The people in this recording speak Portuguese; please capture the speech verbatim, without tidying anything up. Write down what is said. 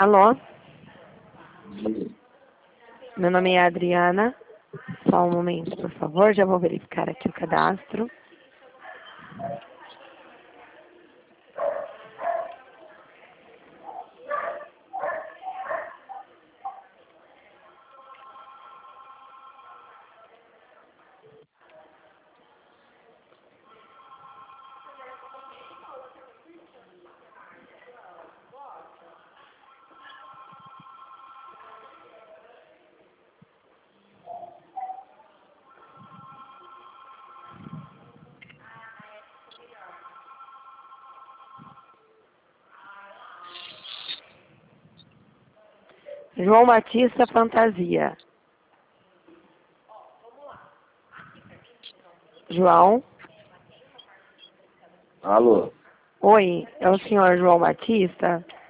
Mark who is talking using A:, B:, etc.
A: Alô? Meu nome é Adriana. Só um momento, por favor. Já vou verificar aqui o cadastro. João Batista Fantasia. João?
B: Alô?
A: Oi, é o senhor João Batista?